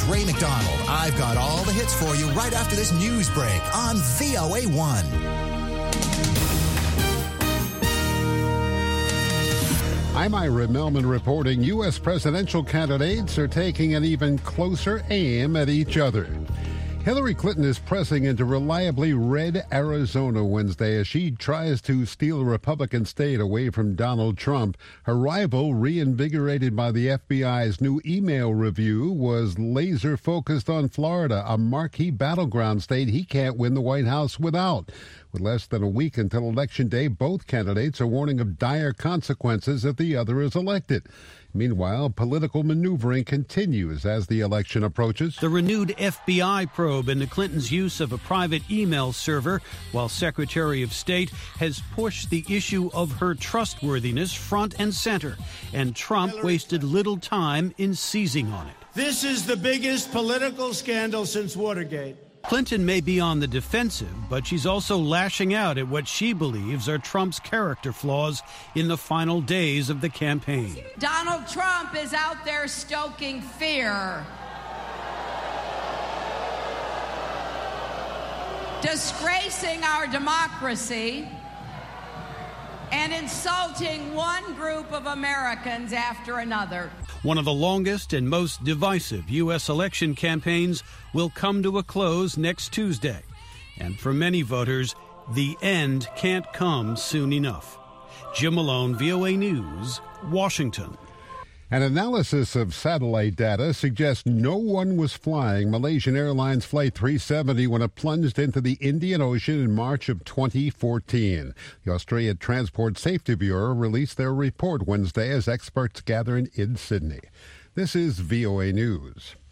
Ray McDonald. I've got all the hits for you right after this news break on VOA1. I'm Ira Melman reporting U.S. presidential candidates are taking an even closer aim at each other. Hillary Clinton is pressing into reliably red Arizona Wednesday as she tries to steal a Republican state away from Donald Trump. Her rival, reinvigorated by the FBI's new email review, was laser focused on Florida, a marquee battleground state he can't win the White House without. With less than a week until Election Day, both candidates are warning of dire consequences if the other is elected. Meanwhile, political maneuvering continues as the election approaches. The renewed FBI probe into Clinton's use of a private email server, while Secretary of State has pushed the issue of her trustworthiness front and center, and Trump wasted little time in seizing on it. This is the biggest political scandal since Watergate. Clinton may be on the defensive, but she's also lashing out at what she believes are Trump's character flaws in the final days of the campaign. Donald Trump is out there stoking fear, disgracing our democracy, and insulting one group of Americans after another. One of the longest and most divisive U.S. election campaigns will come to a close next Tuesday. And for many voters, the end can't come soon enough. Jim Malone, VOA News, Washington. An analysis of satellite data suggests no one was flying Malaysian Airlines Flight 370 when it plunged into the Indian Ocean in March of 2014. The Australia Transport Safety Bureau released their report Wednesday as experts gather in Sydney. This is VOA News.